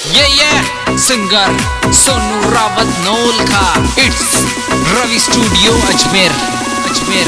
ये सिंगर सोनू रावत नोल का it's Ravi studio Ajmer Ajmer.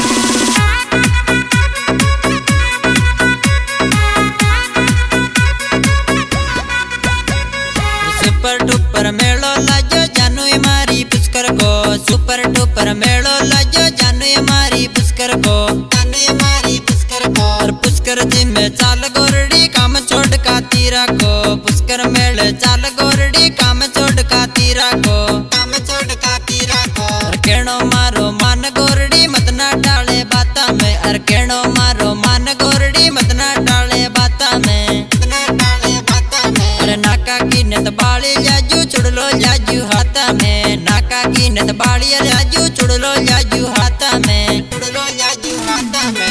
Super duper मेलो लाजो जानू मारी पुष्कर को, सुपर डुपर मेलो लाजो जानू मारी पुष्कर को, जानू मारी पुष्कर को। और पुष्कर जी में चाल गोरडी काम छोड़ का तीरा को, पुष्कर मेले चाल गोरडी काम छोड़ का तीरा को, काम छोड़ का तीरा को। और केणो मारो मान गोरडी मत ना डाले बाता में, और केणो मारो मान गोरडी मत ना डाले बाता में, मत ना डाले बाता में। और नाका की नत बाली जाजू चुड़लो जाजू हाथा में, नाका की नत बाली जाजू चुड़लो जाजू हाथा में, चुड़लो जाजू हाथा में।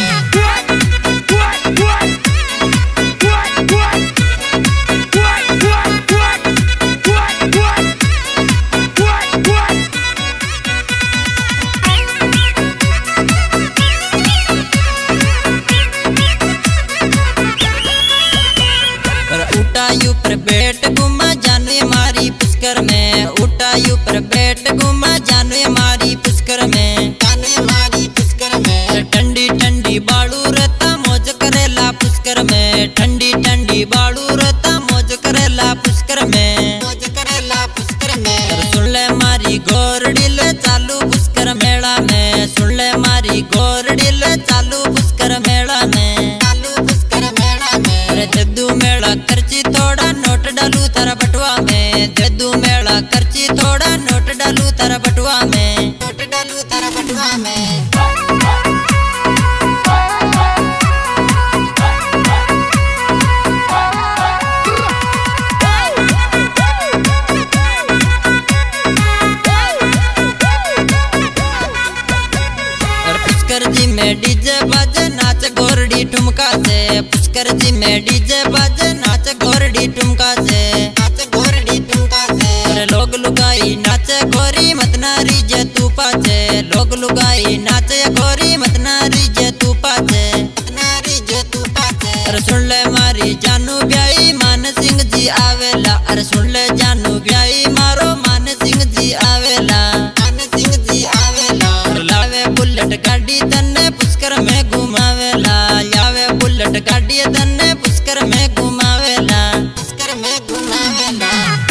उठायू पर बैठ घुमा जानू मारी पुष्कर में, उठायू पर बैठ घुमा जानू मारी पुष्कर में, जानू मारी पुष्कर में। ठंडी ठंडी बालू रहता मौज करेला पुष्कर में, ठंडी ठंडी बालू रहता मौज करेला पुष्कर में, मौज करेला पुष्कर में। सुन ले मारी गोरडिल चालू पुष्कर मेला में, सुन ले मारी गोरडिल चालू पुष्कर मेला में, चालू पुष्कर मेला में। अरे जद्दू मेला खर्ची थोड़ा नोट डालू तारा बटुआ में, जद्दू मेला खर्ची थोड़ा नोट डालू तारा बटुआ में, नोट डालू तारा बटुआ में। पुष्कर जी में डीजे बाजे नाच गोरडी ठुमका से, पुष्कर जी में डीजे बाजे नाच गोरडी ठुमका से, नाच गोरडी ठुमका से। अरे लोग लुगाई नाचे गोरी मत नारी जे तू पाचे, लोग लुगाई नाचे गोरी मत नारी जे तू पाचे, मत नारी जे तू पाचे। अरे सुन ले मारी जानू ब्याई मान सिंह जी आवेला, अरे सुन ले जानू ब्याई मारो मान सिंह जी आवेला, मान सिंह जी आवेला। लावे बुलेट गाड़ी तन्ने पुष्कर में घुमावेला, लावे बुलेट गाड़ी तन्ने पुष्कर में घुमावेला, पुष्कर में घुमावेला।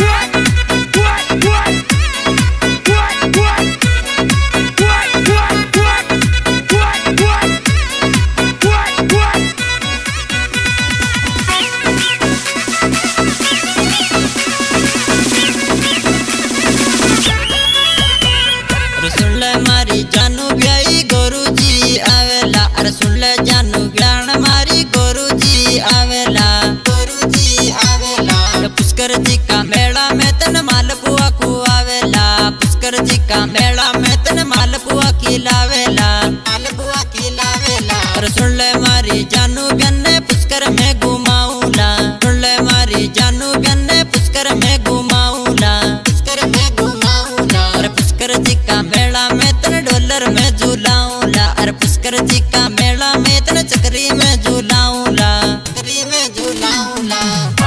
सुन ले मारी जानू ब्याई गोरू जी आवेला, अरे सुन ले जानू ब्याण मारी गोरू जी आवेला, गोरू जी आवेला। पुष्कर जी का मेला में तन मालपुआ को आवेला, पुष्कर जी का मेला में तन मालपुआ की लावेला, मालपुआ की लावेला। अरे सुन ले मारी जानू ब्याने पुष्कर में घुमाऊला, सुन ले मारी जानू ब्याने पुष्कर में घुमाऊला, पुष्कर में घुमाऊला। अरे पुष्कर जी का मेला में तन डॉलर में झूलाऊला, अरे पुष्कर जी का मेला में तन चक्री में झूलाऊला, चक्री में झूलाऊला।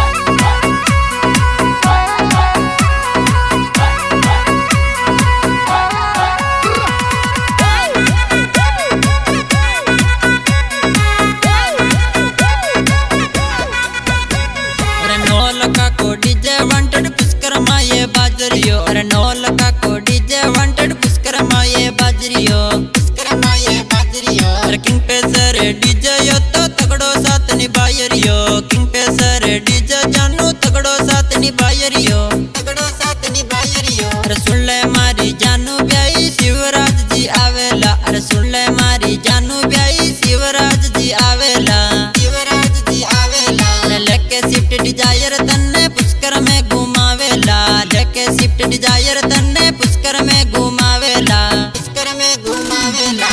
को डीजे वांटेड पुष्कर माये बाजरियो, अरे नौल का को डीजे वांटेड पुष्कर माये बाजरियो, पुष्कर माये बाजरियो। अरे किंग पेसर डीजे यो तो तगड़ो साथ निभायरियो, किंग पेसर डीजे जानू तगड़ो साथ निभायरियो, तगड़ो साथ निभायरियो। अरे सुन ले मारी जानू ब्याई शिवराज जी आवेला, अरे सुन ले मारी जानू ब्याई शिवराज जी आवेला, शिवराज जी आवेला। अरे लेके स्विफ्ट डिजायर तन्ने पुष्कर में घुमावेला, लेके स्विफ्ट डिजायर तन्ने पुष्कर में घुमावेला, पुष्कर में घुमावेला।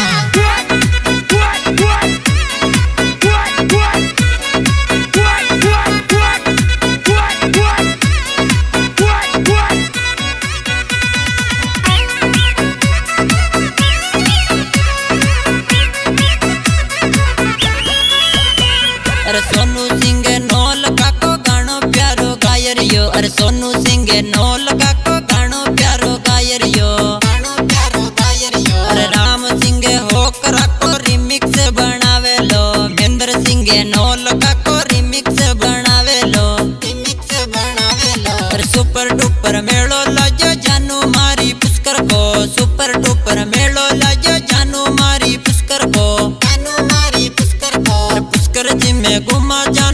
अरे सोनू सिंह नौल का को गानो प्यारो गायरियो, अरे सोनू सिंह नौल का को गानो प्यारो गायरियो अरे राम सिंह होकरा को रिमिक्स बनावे लो महेंद्र सिंह नौल का को रिमिक्स बनावे लो अरे सुपर डुपर मेलो लाजो जानू मारी पुष्कर को सुपर डुपर मेलो लाजो जानू मारी पुष्कर को पुष्कर जी में घुमा जा